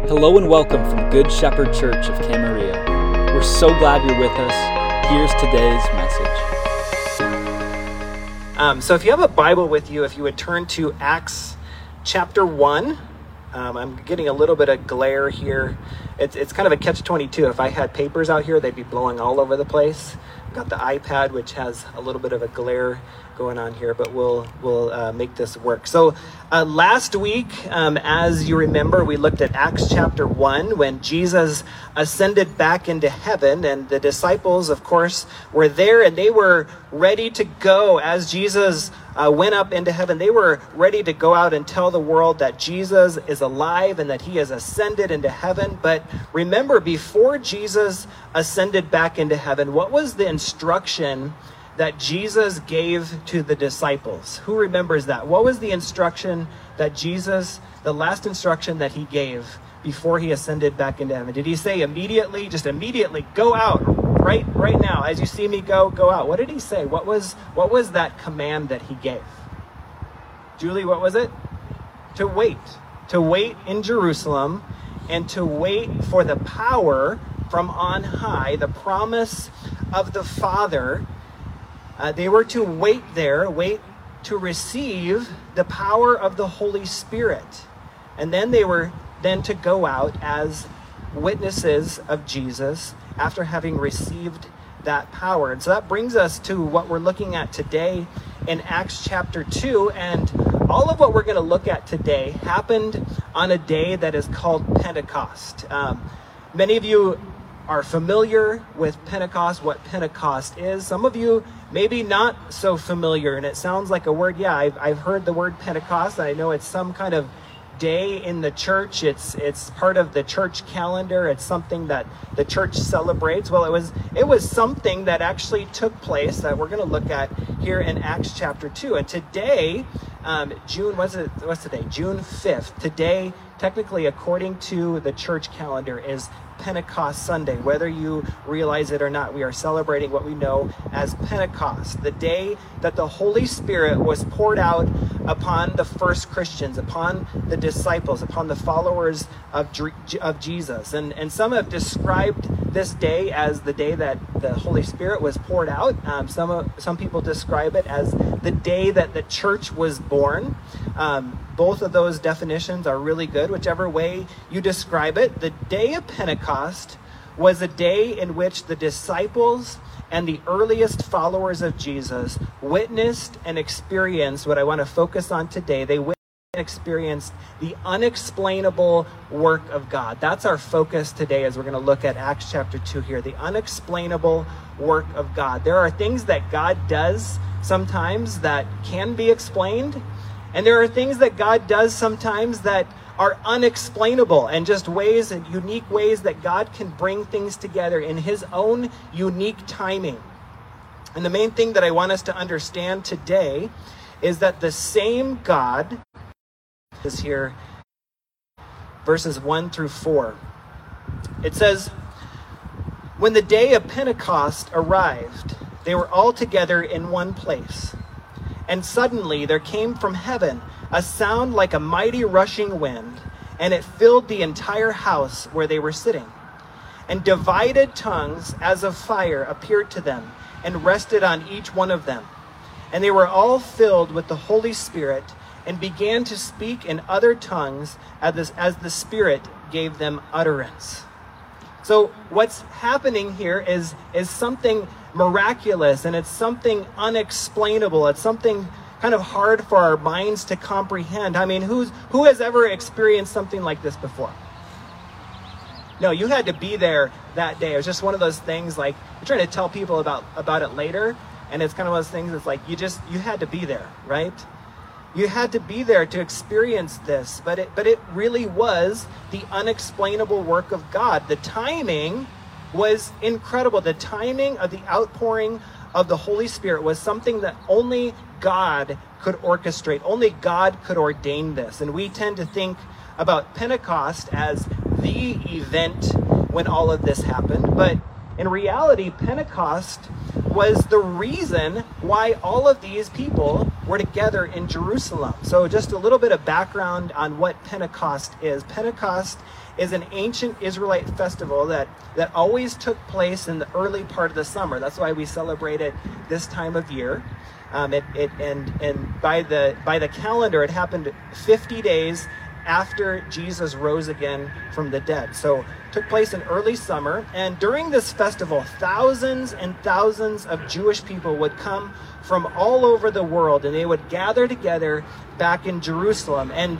Hello and welcome from Good Shepherd Church of Camarillo. We're so glad you're with us. Here's today's message. So if you have a Bible with you, if you would turn to Acts chapter 1. I'm getting a little bit of glare here. It's kind of a catch-22. If I had papers out here, they'd be blowing all over the place. I've got the iPad, which has a little bit of a glare going on here, but we'll make this work. So last week, as you remember, we looked at Acts chapter 1 when Jesus ascended back into heaven, and the disciples, of course, were there, and they were ready to go as Jesus went up into heaven. They were ready to go out and tell the world that Jesus is alive and that he has ascended into heaven. But remember, before Jesus ascended back into heaven, what was the instruction that Jesus gave to the disciples? Who remembers that? What was the instruction that Jesus, the last instruction that he gave before he ascended back into heaven? Did he say immediately, just immediately, go out right now, as you see me go out? What did he say? What was that command that he gave? Julie, what was it? To wait in Jerusalem and to wait for the power from on high, the promise of the Father. They were to wait to receive the power of the Holy Spirit. And then they were then to go out as witnesses of Jesus after having received that power. And so that brings us to what we're looking at today in Acts chapter 2. And all of what we're going to look at today happened on a day that is called Pentecost. Many of you are familiar with Pentecost, what Pentecost is. Some of you maybe not so familiar, and it sounds like a word. Yeah, I've heard the word Pentecost. I know it's some kind of day in the church. It's part of the church calendar. It's something that the church celebrates. Well, it was something that actually took place that we're going to look at here in Acts chapter 2. And today, what's today? June 5th. Today, technically, according to the church calendar, is Pentecost Sunday. Whether you realize it or not, we are celebrating what we know as Pentecost, the day that the Holy Spirit was poured out upon the first Christians, upon the disciples, upon the followers of Jesus. And some have described this day as the day that the Holy Spirit was poured out. Some people describe it as the day that the church was born. Both of those definitions are really good, whichever way you describe it. The day of Pentecost was a day in which the disciples and the earliest followers of Jesus witnessed and experienced what I want to focus on today. They witnessed and experienced the unexplainable work of God. That's our focus today as we're going to look at Acts chapter 2 here, the unexplainable work of God. There are things that God does sometimes that can be explained, and there are things that God does sometimes that are unexplainable, and just ways and unique ways that God can bring things together in his own unique timing. And the main thing that I want us to understand today is that the same God is here, verses 1 through 4. It says, "When the day of Pentecost arrived, they were all together in one place. And suddenly there came from heaven a sound like a mighty rushing wind, and it filled the entire house where they were sitting. And divided tongues as of fire appeared to them and rested on each one of them. And they were all filled with the Holy Spirit and began to speak in other tongues as the Spirit gave them utterance." So what's happening here is something miraculous, and it's something unexplainable. It's something kind of hard for our minds to comprehend. I mean, who has ever experienced something like this before? No, you had to be there that day. It was just one of those things, like you're trying to tell people about it later, and it's kind of one of those things that's like you had to be there, right? You had to be there to experience this, but it really was the unexplainable work of God. The timing was incredible. The timing of the outpouring of the Holy Spirit was something that only God could orchestrate. Only God could ordain this. And we tend to think about Pentecost as the event when all of this happened. But in reality, Pentecost was the reason why all of these people were together in Jerusalem. So just a little bit of background on what Pentecost is. Pentecost is an ancient Israelite festival that always took place in the early part of the summer. That's why we celebrate it this time of year. And by the calendar, it happened 50 days after Jesus rose again from the dead. So it took place in early summer. And during this festival, thousands and thousands of Jewish people would come from all over the world, and they would gather together back in Jerusalem. And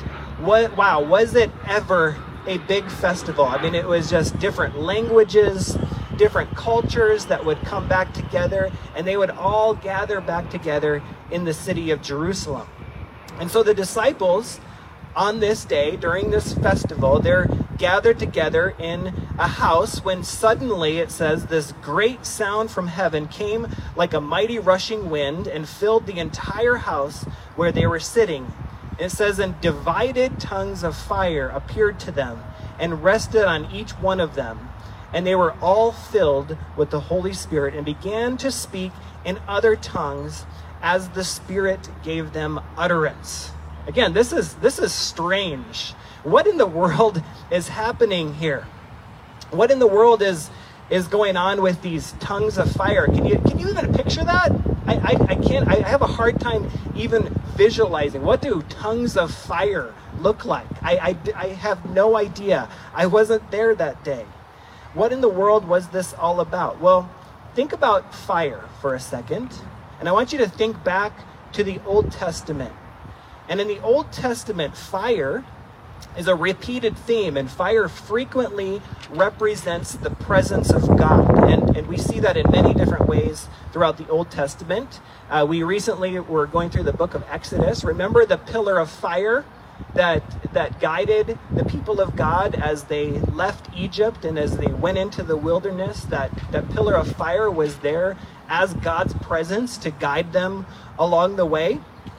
was it ever a big festival? I mean, it was just different languages, different cultures that would come back together, and they would all gather back together in the city of Jerusalem. And so the disciples, on this day, during this festival, they're gathered together in a house when suddenly, it says, this great sound from heaven came like a mighty rushing wind and filled the entire house where they were sitting. It says, and divided tongues of fire appeared to them and rested on each one of them. And they were all filled with the Holy Spirit and began to speak in other tongues as the Spirit gave them utterance. Again, this is strange. What in the world is happening here? What in the world is going on with these tongues of fire? Can you even picture that? I can't. I have a hard time even visualizing. What do tongues of fire look like? I have no idea. I wasn't there that day. What in the world was this all about? Well, think about fire for a second. And I want you to think back to the Old Testament. And in the Old Testament, fire is a repeated theme, and fire frequently represents the presence of God. And we see that in many different ways throughout the Old Testament. We recently were going through the book of Exodus. Remember the pillar of fire that guided the people of God as they left Egypt and as they went into the wilderness? That pillar of fire was there as God's presence to guide them along the way.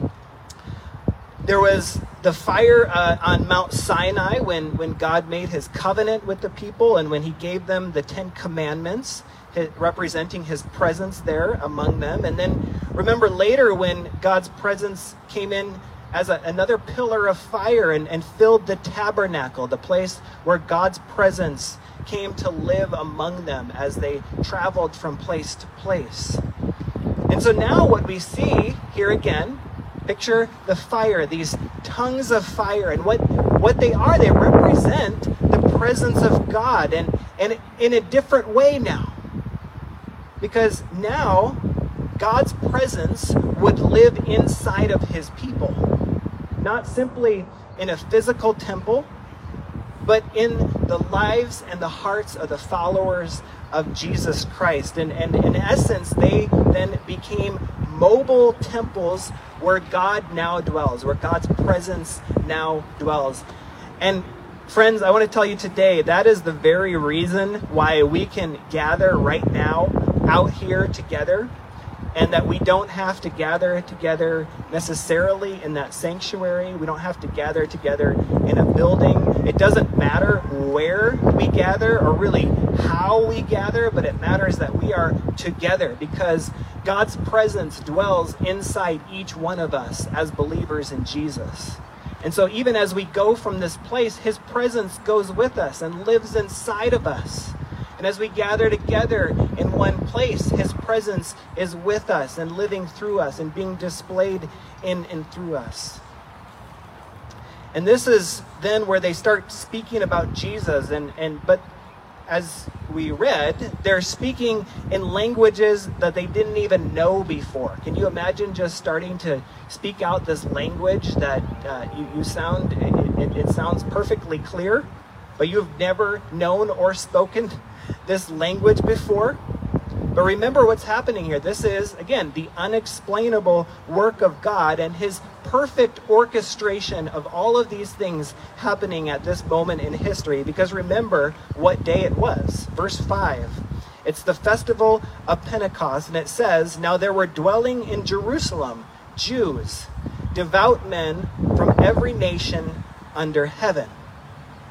There was the fire on Mount Sinai when God made his covenant with the people and when he gave them the 10 Commandments, representing his presence there among them. And then remember later when God's presence came in as another pillar of fire and filled the tabernacle, the place where God's presence came to live among them as they traveled from place to place. And so now what we see here again, picture the fire, these tongues of fire, and what they are, they represent the presence of God, and in a different way now. Because now, God's presence would live inside of his people. Not simply in a physical temple, but in the lives and the hearts of the followers of Jesus Christ. And in essence, they then became mobile temples where God now dwells, where God's presence now dwells. And friends, I want to tell you today, that is the very reason why we can gather right now out here together, and that we don't have to gather together necessarily in that sanctuary. We don't have to gather together in a building. It doesn't matter where we gather or really how we gather, but it matters that we are together because God's presence dwells inside each one of us as believers in Jesus. And so even as we go from this place, his presence goes with us and lives inside of us. And as we gather together in one place, his presence is with us and living through us and being displayed in and through us. And this is then where they start speaking about Jesus. But as we read, they're speaking in languages that they didn't even know before. Can you imagine just starting to speak out this language that it sounds perfectly clear, but you've never known or spoken this language before? But remember what's happening here. This is, again, the unexplainable work of God and his perfect orchestration of all of these things happening at this moment in history. Because remember what day it was. Verse 5. It's the festival of Pentecost, and it says, "Now there were dwelling in Jerusalem Jews, devout men from every nation under heaven."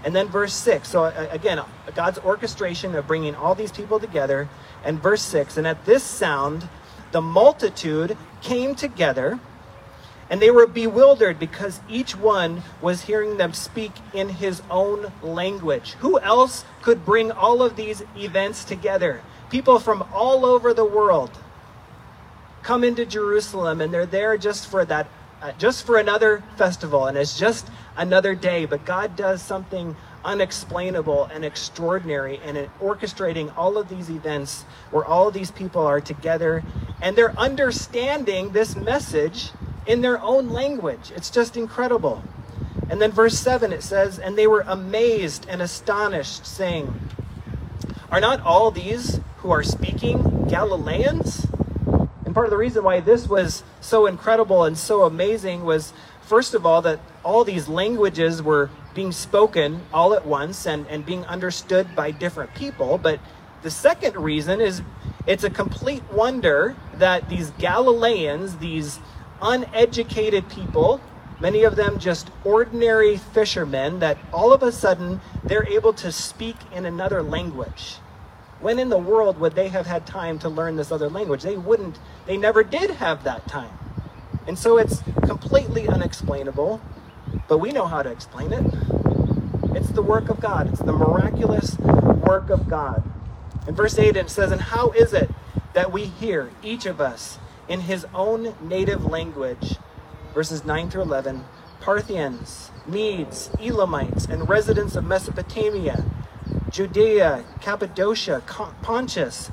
And then verse 6. So again, God's orchestration of bringing all these people together. And verse 6, and at this sound, the multitude came together, and they were bewildered because each one was hearing them speak in his own language. Who else could bring all of these events together? People from all over the world come into Jerusalem, and they're there just for that, just for another festival, and it's just another day. But God does something unexplainable and extraordinary, and in orchestrating all of these events where all of these people are together, and they're understanding this message in their own language. It's just incredible. And then verse 7, it says, and they were amazed and astonished, saying, are not all these who are speaking Galileans? And part of the reason why this was so incredible and so amazing was, first of all, that all these languages were being spoken all at once and being understood by different people. But the second reason is it's a complete wonder that these Galileans, these uneducated people, many of them just ordinary fishermen, that all of a sudden they're able to speak in another language. When in the world would they have had time to learn this other language? They never did have that time. And so it's completely unexplainable, but we know how to explain it. It's the work of God. It's the miraculous work of God. In verse 8 it says, and how is it that we hear, each of us, in his own native language? Verses 9 through 11, Parthians, Medes, Elamites, and residents of Mesopotamia, Judea, Cappadocia, Pontus,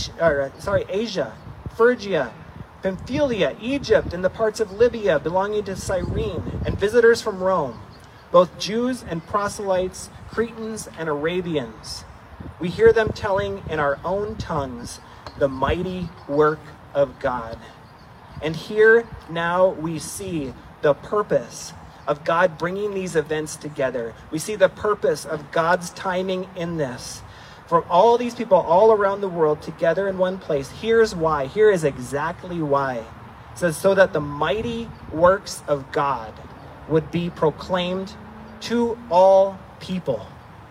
Asia, Phrygia, Pamphylia, Egypt, and the parts of Libya belonging to Cyrene, and visitors from Rome, both Jews and proselytes, Cretans and Arabians. We hear them telling in our own tongues the mighty work of God. And here now we see the purpose of God bringing these events together. We see the purpose of God's timing in this. For all these people all around the world together in one place, here's why. Here is exactly why. It says, so that the mighty works of God would be proclaimed to all people.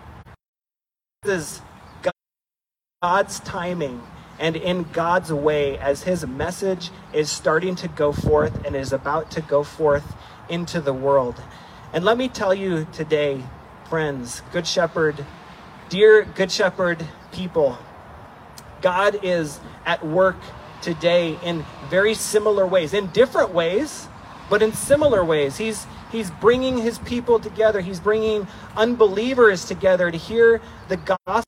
This is God's timing and in God's way as his message is starting to go forth and is about to go forth into the world. And let me tell you today, friends, Good Shepherd, dear Good Shepherd people, God is at work today in very similar ways, in different ways, but in similar ways. He's bringing his people together. He's bringing unbelievers together to hear the gospel.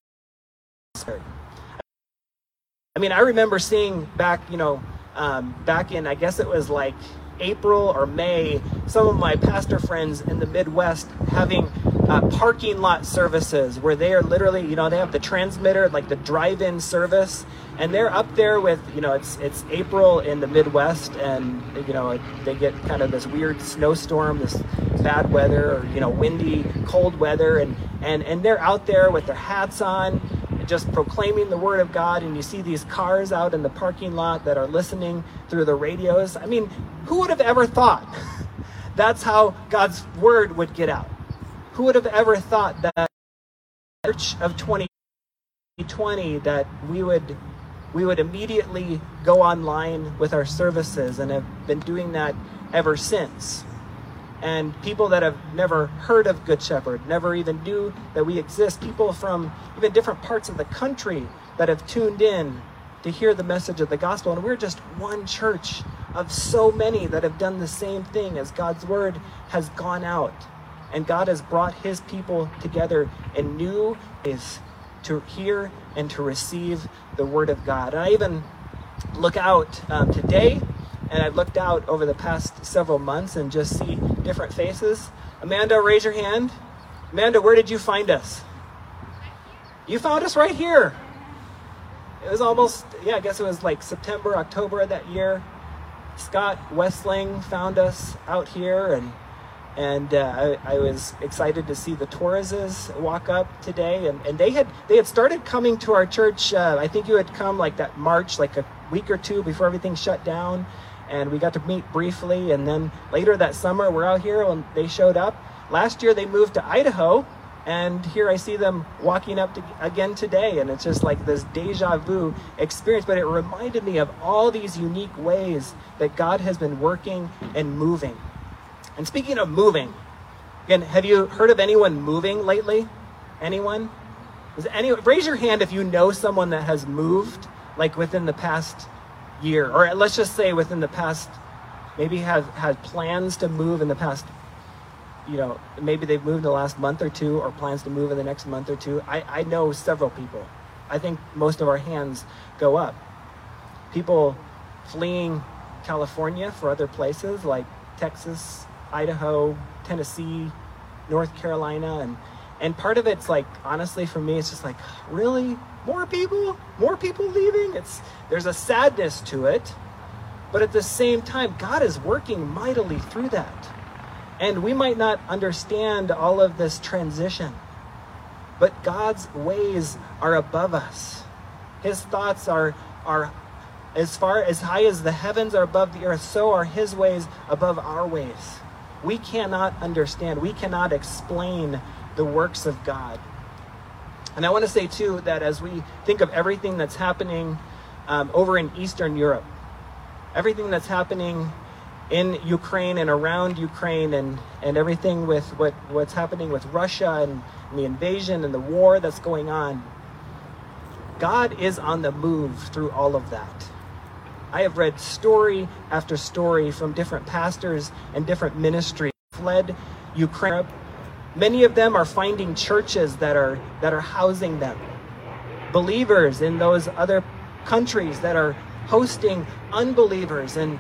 I mean, I remember seeing back in, I guess it was like April or May, some of my pastor friends in the Midwest having parking lot services where they are literally, they have the transmitter, like the drive-in service, and they're up there with, it's April in the Midwest, and, they get kind of this weird snowstorm, this bad weather, or, windy, cold weather, and they're out there with their hats on, just proclaiming the word of God, and you see these cars out in the parking lot that are listening through the radios. I mean, who would have ever thought that's how God's word would get out? Who would have ever thought that March of 2020 that we would immediately go online with our services, and have been doing that ever since. And people that have never heard of Good Shepherd, never even knew that we exist, people from even different parts of the country that have tuned in to hear the message of the gospel. And we're just one church of so many that have done the same thing as God's word has gone out. And God has brought his people together in new ways to hear and to receive the word of God. And I even look out today, and I've looked out over the past several months and just see different faces. Amanda, raise your hand. Amanda, where did you find us? You found us right here. It was almost, I guess it was like September, October of that year. Scott Westling found us out here, and I was excited to see the Torreses walk up today, and they had started coming to our church. I think you had come like that March, like a week or two before everything shut down. And we got to meet briefly, and then later that summer we're out here and they showed up. Last year they moved to Idaho, And here I see them walking up again today, and it's just like this deja vu experience. But it reminded me of all these unique ways that God has been working and moving. And speaking of moving, again, have you heard of anyone moving lately? Anyone? Raise your hand if you know someone that has moved, like within the past year, or let's just say within the past, maybe have had plans to move in the past. Maybe they've moved in the last month or two, or plans to move in the next month or two. I know several people. I think most of our hands go up. People fleeing California for other places like Texas, Idaho, Tennessee, North Carolina. And part of it's like, honestly, for me, it's just like, really? More people leaving? There's a sadness to it. But at the same time, God is working mightily through that. And we might not understand all of this transition, but God's ways are above us. His thoughts are as high as the heavens are above the earth, so are his ways above our ways. We cannot understand, we cannot explain the works of God. And I want to say too, that as we think of everything that's happening over in Eastern Europe, everything that's happening in Ukraine and around Ukraine, and everything with what's happening with Russia and the invasion and the war that's going on, God is on the move through all of that. I have read story after story from different pastors and different ministries fled Ukraine. Many of them are finding churches that are housing them. Believers in those other countries that are hosting unbelievers, and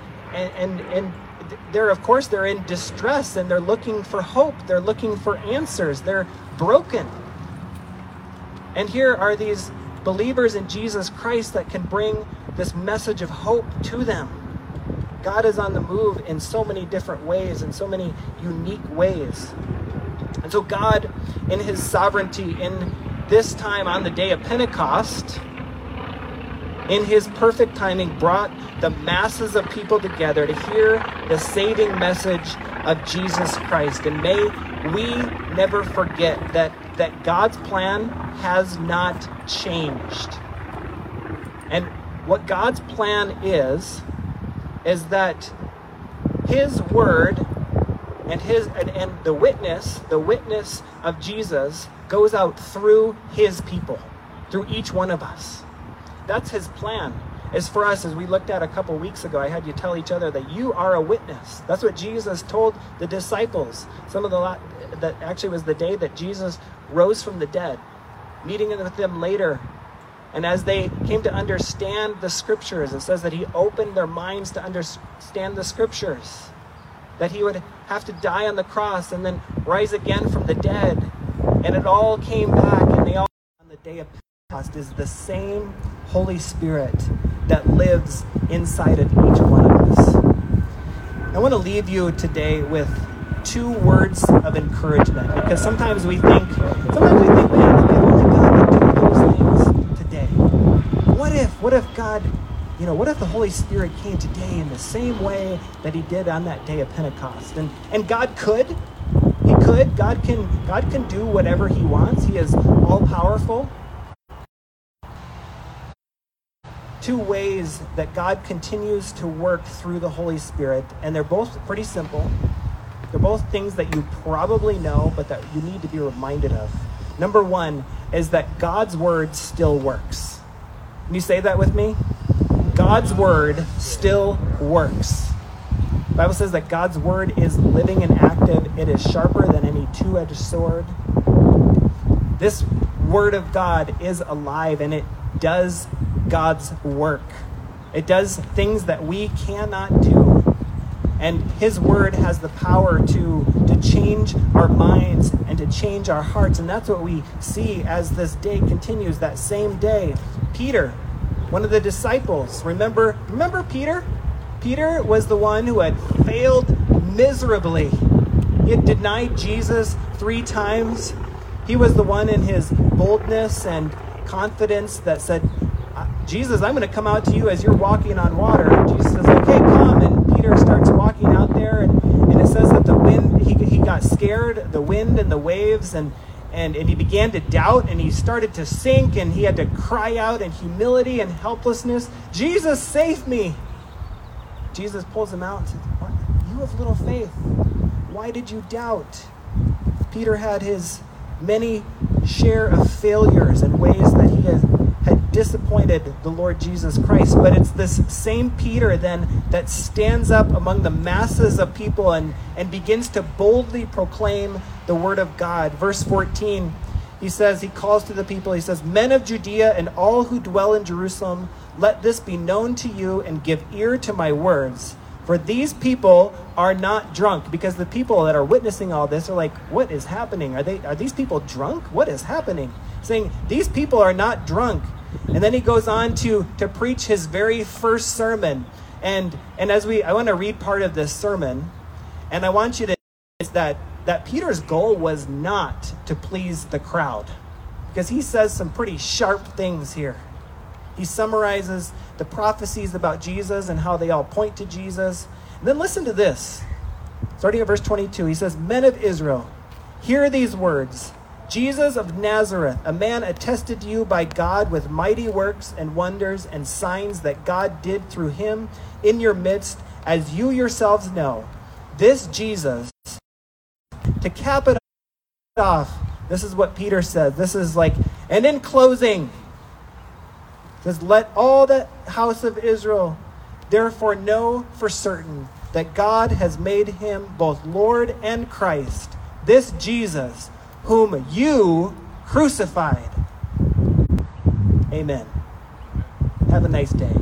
they're in distress, and they're looking for hope. They're looking for answers. They're broken. And here are these believers in Jesus Christ that can bring this message of hope to them. God is on the move in so many different ways, in so many unique ways. And so God, in his sovereignty, in this time on the day of Pentecost, in his perfect timing, brought the masses of people together to hear the saving message of Jesus Christ. And may we never forget that God's plan has not changed. And what God's plan is that his word and the witness of Jesus goes out through his people, through each one of us. That's his plan. Is for us, as we looked at a couple weeks ago, I had you tell each other that you are a witness. That's what Jesus told the disciples. That actually was the day that Jesus rose from the dead, meeting with them later. And as they came to understand the scriptures, it says that he opened their minds to understand the scriptures, that he would have to die on the cross and then rise again from the dead. And it all came back, and they all, on the day of Pentecost, is the same Holy Spirit that lives inside of each one of us. I want to leave you today with 2 words of encouragement, because sometimes we think, man, if only God would do those things today. What if God, what if the Holy Spirit came today in the same way that he did on that day of Pentecost? And God could. He could. God can do whatever he wants. He is all powerful. 2 ways that God continues to work through the Holy Spirit, and they're both pretty simple. They're both things that you probably know, but that you need to be reminded of. Number 1 is that God's word still works. Can you say that with me? God's word still works. The Bible says that God's word is living and active. It is sharper than any 2-edged sword. This word of God is alive, and it does God's work. It does things that we cannot do. And his word has the power to change our minds and to change our hearts. And that's what we see as this day continues. That same day, Peter, one of the disciples, remember Peter? Peter was the one who had failed miserably. He had denied Jesus 3 times. He was the one in his boldness and confidence that said, Jesus, I'm going to come out to you as you're walking on water. And Jesus says, okay, come. And Peter starts walking out there. And it says that the wind, he got scared, the wind and the waves. And and he began to doubt, and he started to sink, and he had to cry out in humility and helplessness, "Jesus, save me!" Jesus pulls him out and says, "What? You have little faith. Why did you doubt?" Peter had his many share of failures and ways that he had disappointed the Lord Jesus Christ. But it's this same Peter then that stands up among the masses of people and begins to boldly proclaim the word of God. Verse 14, he calls to the people, he says, "Men of Judea and all who dwell in Jerusalem, let this be known to you and give ear to my words. For these people are not drunk." Because the people that are witnessing all this are like, "What is happening? Are these people drunk? What is happening?" Saying, "These people are not drunk." And then he goes on to preach his very first sermon. And I want to read part of this sermon, and I want you to know that Peter's goal was not to please the crowd, because he says some pretty sharp things here. He summarizes the prophecies about Jesus and how they all point to Jesus. And then listen to this. Starting at verse 22, he says, "Men of Israel, hear these words. Jesus of Nazareth, a man attested to you by God with mighty works and wonders and signs that God did through him in your midst, as you yourselves know. This Jesus," to cap it off, this is what Peter says. This is like, and in closing, says, "Let all the house of Israel therefore know for certain that God has made him both Lord and Christ, this Jesus, whom you crucified." Amen. Have a nice day.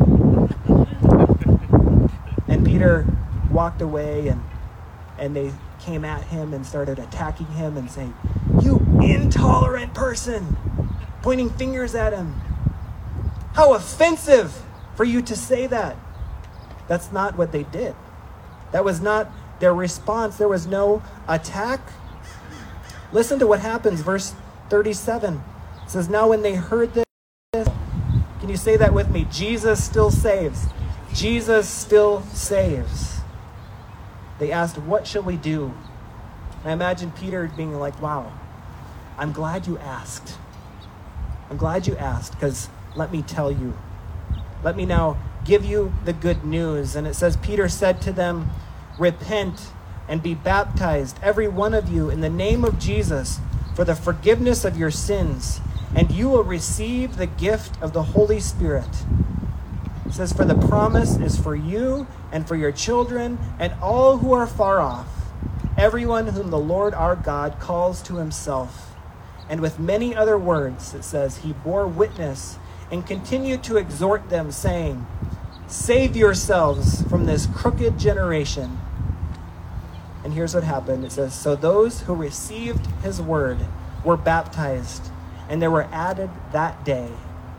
And Peter walked away, and they came at him and started attacking him and saying, "You intolerant person," pointing fingers at him. "How offensive for you to say that." That's not what they did. That was not their response. There was no attack. Listen to what happens, verse 37. It says, "Now when they heard this," can you say that with me? Jesus still saves. Jesus still saves. They asked, "What shall we do?" I imagine Peter being like, "Wow, I'm glad you asked. I'm glad you asked, because let me tell you. Let me now give you the good news." And it says, Peter said to them, "Repent and be baptized, every one of you, in the name of Jesus, for the forgiveness of your sins, and you will receive the gift of the Holy Spirit." It says, "For the promise is for you and for your children and all who are far off, everyone whom the Lord our God calls to himself." And with many other words, it says, he bore witness and continued to exhort them, saying, "Save yourselves from this crooked generation." And here's what happened. It says, "So those who received his word were baptized, and there were added that day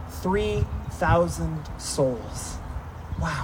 3,000 souls." Wow.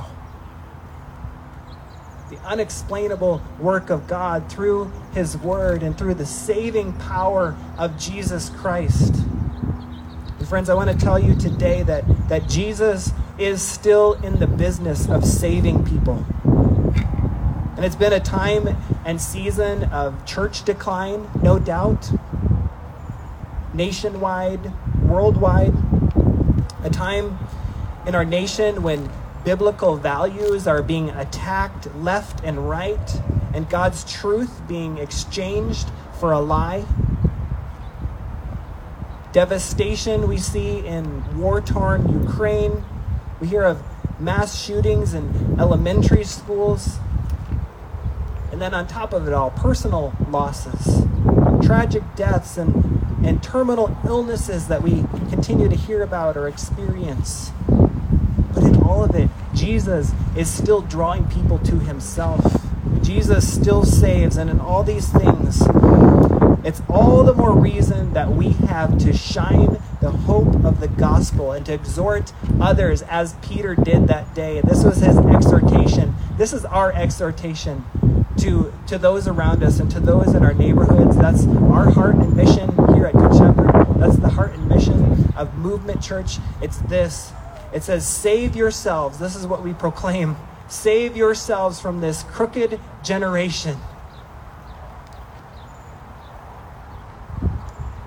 The unexplainable work of God through his word and through the saving power of Jesus Christ. And friends, I want to tell you today that Jesus is still in the business of saving people. And it's been a time and season of church decline, no doubt, nationwide, worldwide. A time in our nation when biblical values are being attacked left and right, and God's truth being exchanged for a lie. Devastation we see in war-torn Ukraine. We hear of mass shootings in elementary schools. And then on top of it all, personal losses, tragic deaths, and terminal illnesses that we continue to hear about or experience. But in all of it, Jesus is still drawing people to himself. Jesus still saves, and in all these things, it's all the more reason that we have to shine the hope of the gospel and to exhort others as Peter did that day. And this was his exhortation. This is our exhortation to those around us and to those in our neighborhoods. That's our heart and mission here at Good Shepherd. That's the heart and mission of Movement Church. It's this. It says, "Save yourselves." This is what we proclaim. Save yourselves from this crooked generation.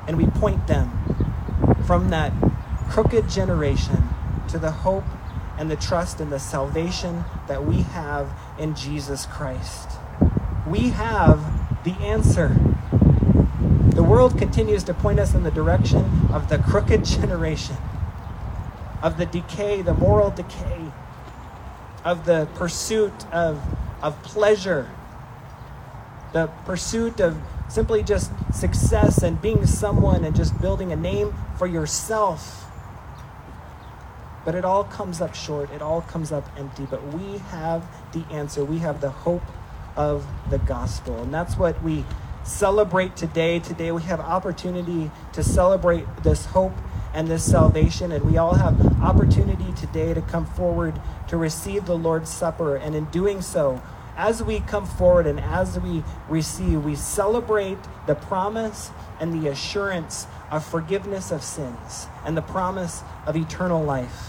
and we point them from that crooked generation to the hope and the trust and the salvation that we have in Jesus Christ. We have the answer. The world continues to point us in the direction of the crooked generation, of the decay, the moral decay, of the pursuit of pleasure, the pursuit of simply just success and being someone and just building a name for yourself. But it all comes up short. It all comes up empty. But we have the answer. We have the hope of the gospel. And that's what we celebrate today. Today we have opportunity to celebrate this hope and this salvation. And we all have opportunity today to come forward to receive the Lord's Supper. And in doing so, as we come forward and as we receive, we celebrate the promise and the assurance of forgiveness of sins and the promise of eternal life.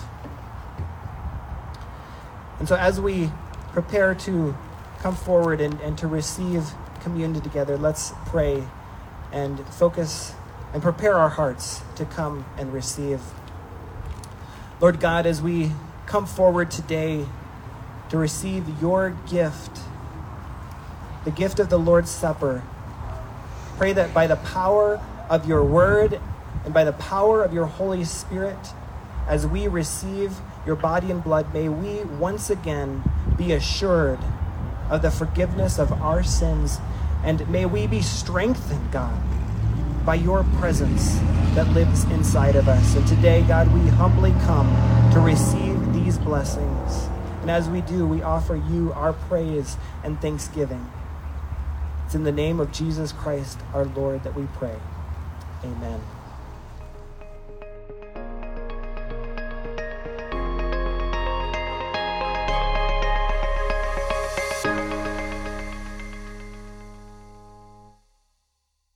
And so as we prepare to come forward and to receive communion together, let's pray and focus and prepare our hearts to come and receive. Lord God, as we come forward today to receive your gift, the gift of the Lord's Supper, pray that by the power of your word and by the power of your Holy Spirit, as we receive your body and blood, may we once again be assured of the forgiveness of our sins, and may we be strengthened, God, by your presence that lives inside of us. And today, God, we humbly come to receive these blessings. And as we do, we offer you our praise and thanksgiving. It's in the name of Jesus Christ, our Lord, that we pray. Amen.